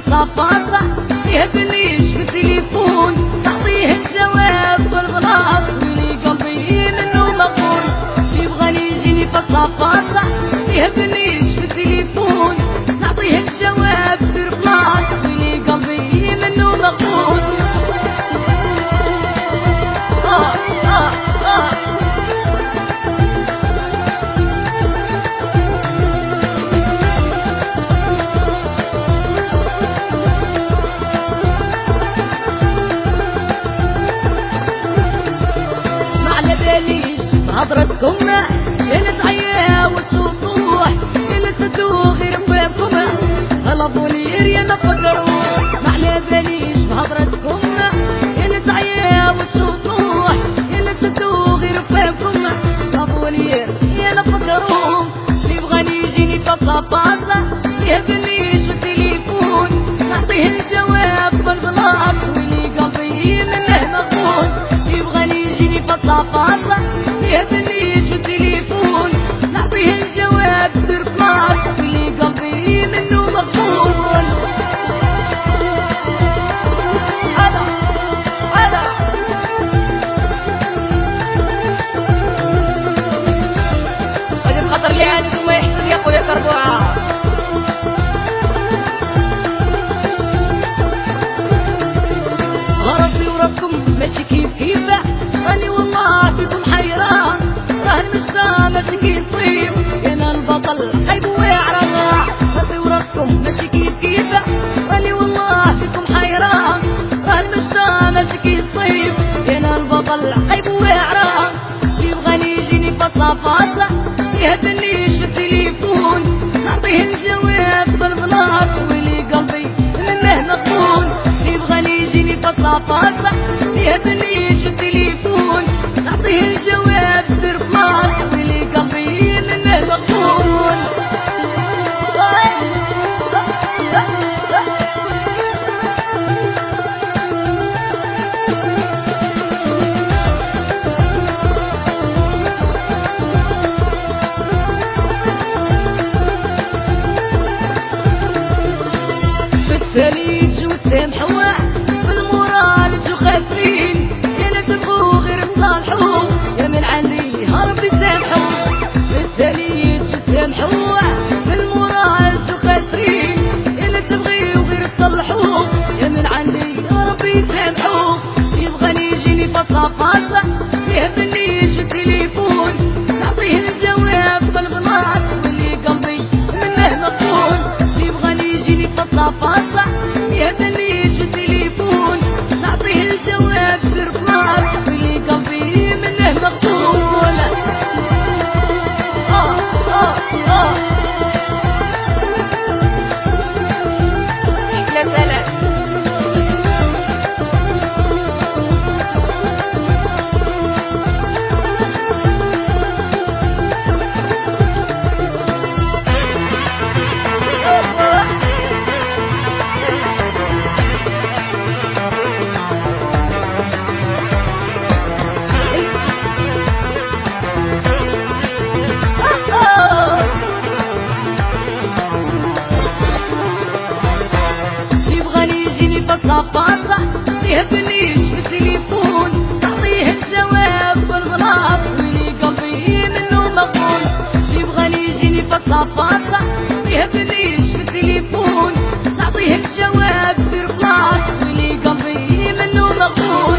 بطلافاطة يهبليش في التليفون نعطيه الجواب والغلاط ويلي قلبي منه مغفور يبغاني يجيني بطلافاطة يهبليش في التليفون نعطيه الجواب سيرفلاط ويلي قلبي منه مغفور هضرتكم اللي تعيا وتشوطوح اللي تدو غير بابكم غلبوني ريما فكروا ما على باليش بهضرتكم اللي تعيا وتشوطوح اللي تدو غير بابكم غلبوني ريما فكروا يبغاني يجيني بطلافاطة يهبليش في التليفون نعطيه الجواب بالغلط ويلي قلبي منه مغفور يبغاني يجيني بطلافاطة يهبليش في التليفون نعطيه الجواب سيرفلاط اللي قلبي منه مغفور هذا هذا الخطر اللي عانيتو ما يحسن يا خويا كربوعة راسي وراسكم ماشي كيف راني والله فيكم حيران راه المشتا ماشي كيف طيب انا البطل خايب ويعرف راسي وراسكم ماشي كيف راني والله فيكم حيران راه المشتا ماشي كيف طيب انا البطل خايب ويعرف يبغاني يجيني بطلافاطة يهبليش في التليفون نعطيه الجواب بالبلاط ويلي قلبي منه مقبول يبغاني يجيني بطلافاطة يهبليش في التليفون نعطيه الجواب سيرفلاط ويلي قلبي منه مقبول بالثليج والسمحوة بالمورال جو خاسرين يا تبغوا غير تصالحوا يا من عندي هربي سامحوا بالثليج والسمحوة بالمورال جو خاسرين يا تبغيوا غير تصلحوا يا من عندي هربي سامحوا يبغاني يجيني بطلافاطة يهبليش في التليفون نعطيه الجواب بالبلاط واللي قلبي منه مقبول يبغاني يجيني بطلافاطة يهبليش في التليفون نعطيه الجواب سيرفلاط واللي قلبي منه مقبول لا سلام بطلافاطة يهبليش في التليفون نعطيه الجواب بالغلط ويلي قلبي منه مغفور يبغاني يجيني بطلافاطة يهبليش في التليفون نعطيه الجواب سيرفلاط ويلي قلبي منه مغفور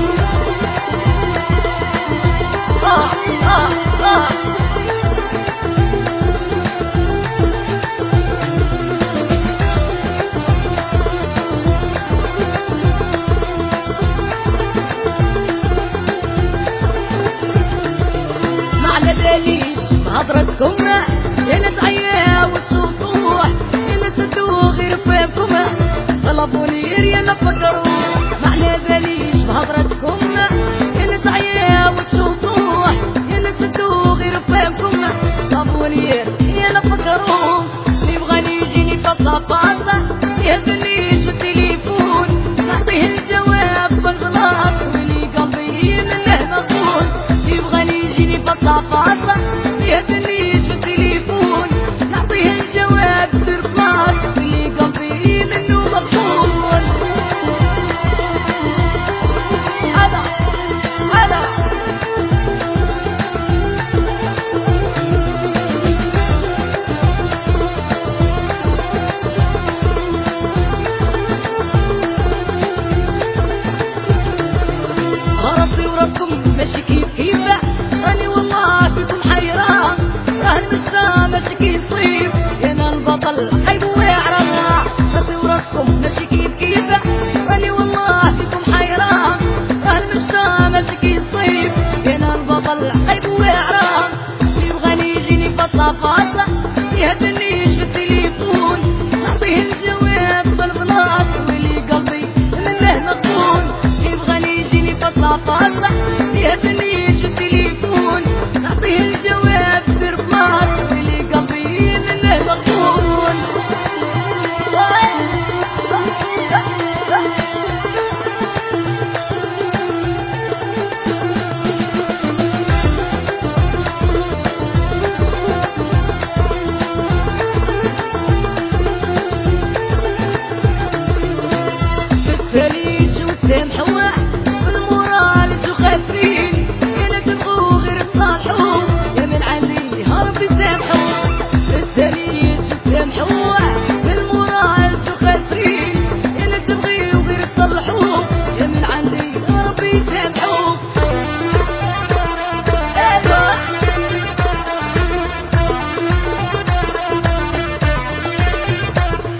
هضرتكم